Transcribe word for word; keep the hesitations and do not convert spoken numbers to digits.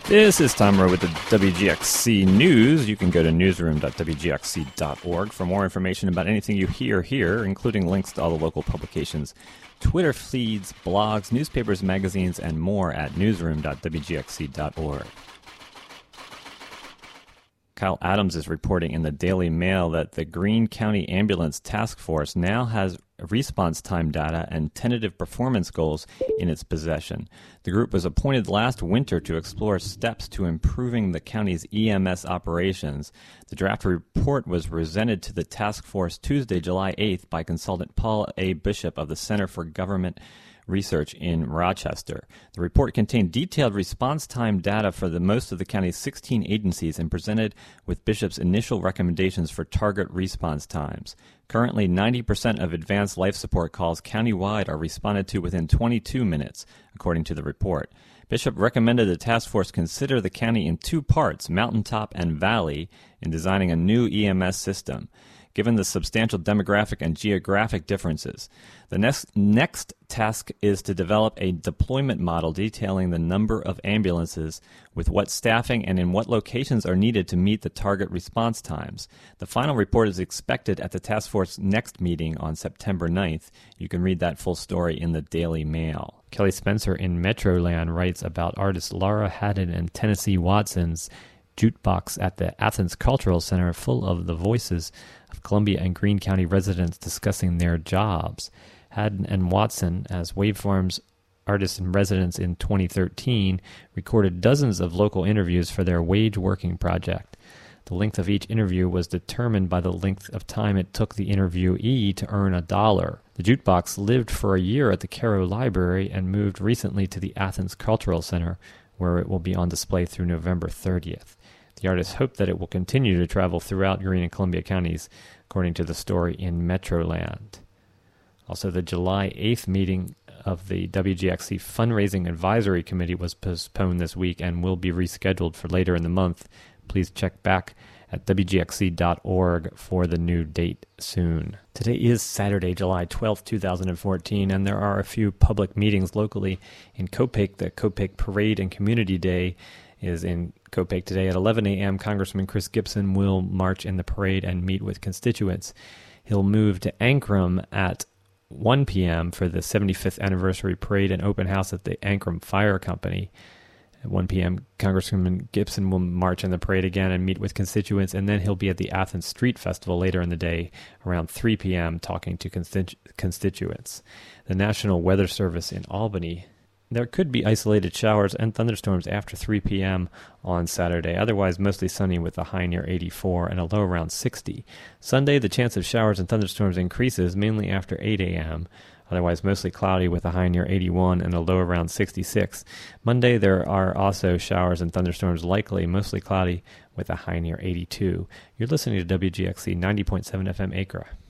This is Tom Rowe with the W G X C News. You can go to newsroom dot w g x c dot org for more information about anything you hear here, including links to all the local publications, Twitter feeds, blogs, newspapers, magazines, and more at newsroom dot w g x c dot org. Kyle Adams is reporting in the Daily Mail that the Greene County Ambulance Task Force now has response time data and tentative performance goals in its possession. The group was appointed last winter to explore steps to improving the county's E M S operations. The draft report was presented to the task force Tuesday, July eighth by consultant Paul A. Bishop of the Center for Government Research in Rochester. The report contained detailed response time data for the most of the county's sixteen agencies and presented with Bishop's initial recommendations for target response times. Currently, ninety percent of advanced life support calls countywide are responded to within twenty-two minutes, according to the report. Bishop recommended the task force consider the county in two parts, mountaintop and valley, in designing a new E M S system. Given the substantial demographic and geographic differences, the next, next task is to develop a deployment model detailing the number of ambulances, with what staffing and in what locations are needed to meet the target response times. The final report is expected at the task force next meeting on September ninth. You can read that full story in the Daily Mail. Kelly Spencer in Metroland writes about artists Laura Haddon and Tennessee Watson's jukebox at the Athens Cultural Center, full of the voices of Columbia and Greene County residents discussing their jobs. Haddon and Watson, as Waveform's artists in residence in twenty thirteen, recorded dozens of local interviews for their Wage Working project. The length of each interview was determined by the length of time it took the interviewee to earn a dollar. The jukebox lived for a year at the Cairo Library and moved recently to the Athens Cultural Center, where it will be on display through November thirtieth. The artists hope that it will continue to travel throughout Greene and Columbia counties, according to the story in Metroland. Also, the July eighth meeting of the W G X C Fundraising Advisory Committee was postponed this week and will be rescheduled for later in the month. Please check back at w g x c dot org for the new date soon. Today is Saturday, July twelfth, two thousand fourteen, and there are a few public meetings locally in Copake. The Copake Parade and Community Day is in Copake today at eleven a.m. Congressman Chris Gibson will march in the parade and meet with constituents. He'll move to Ankrum at one p.m. for the seventy-fifth anniversary parade and open house at the Ankrum Fire Company. At one p.m., Congressman Gibson will march in the parade again and meet with constituents, and then he'll be at the Athens Street Festival later in the day around three p.m. talking to constitu- constituents. The National Weather Service in Albany, there could be isolated showers and thunderstorms after three p.m. on Saturday, otherwise mostly sunny with a high near eighty-four and a low around sixty. Sunday, the chance of showers and thunderstorms increases mainly after eight a.m., otherwise mostly cloudy with a high near eighty-one and a low around sixty-six. Monday, there are also showers and thunderstorms likely, mostly cloudy with a high near eighty-two. You're listening to W G X C ninety point seven F M Acre.